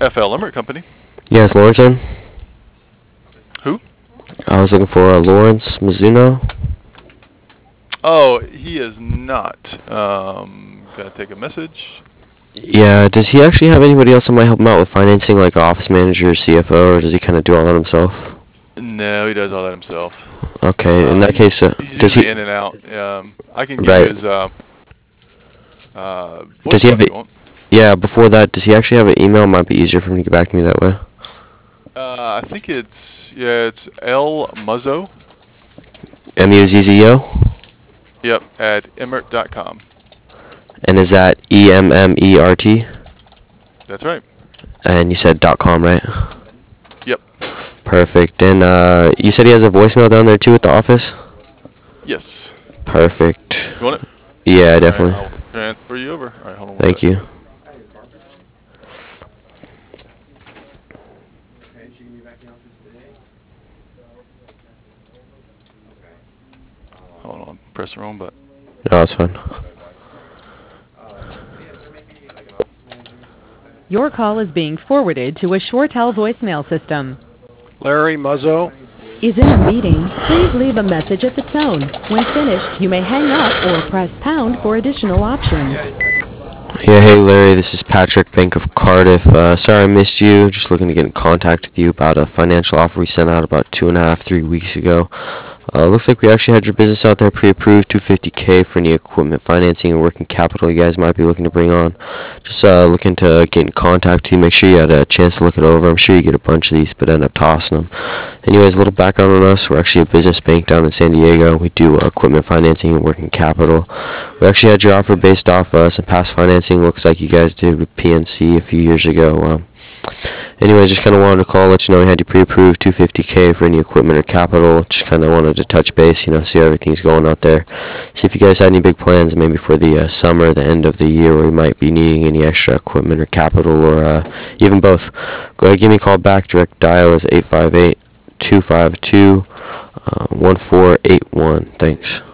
FL Emmert Company. Yeah, it's Lawrence in. Who? I was looking for Lawrence Mizuno. Oh, he is not. Gotta take a message. Yeah, does he actually have anybody else that might help him out with financing, like an office manager or CFO, or does he kind of do all that himself? No, he does all that himself. Okay, in that case, He's does usually he... in and out. I can give you Right. his Does he voicemail have if a... you want. Yeah, before that, does he actually have an email? Might be easier for him to get back to me that way. I think it's L Muzzo. Muzzo? Yep, at emmert.com. And is that EMMERT? That's right. And you said .com, right? Yep. Perfect. And you said he has a voicemail down there too at the office? Yes. Perfect. You want it? Yeah, All right, definitely. I'll transfer you over. All right, hold on one Thank second. you. Hold on, press the wrong button. No, that's fine. Your call is being forwarded to a ShoreTel voicemail system. Larry Muzzo. Is in a meeting. Please leave a message at the tone. When finished, you may hang up or press pound for additional options. Yeah, hey Larry, this is Patrick, Bank of Cardiff. Sorry I missed you. Just looking to get in contact with you about a financial offer we sent out about 2.5, 3 weeks ago. Looks like we actually had your business out there pre-approved, $250K for any equipment financing and working capital you guys might be looking to bring on. Just looking to get in contact with you, make sure you had a chance to look it over. I'm sure you get a bunch of these, but end up tossing them. Anyways, a little background on us. We're actually a business bank down in San Diego. We do equipment financing and working capital. We actually had your offer based off some past financing. Looks like you guys did with PNC a few years ago. Anyways, just kind of wanted to call, let you know we had you pre-approved $250K for any equipment or capital. Just kind of wanted to touch base, see how everything's going out there. See if you guys had any big plans, maybe for the summer, the end of the year, where you might be needing any extra equipment or capital, or even both. Go ahead, give me a call back. Direct dial is 858-252-1481. Thanks.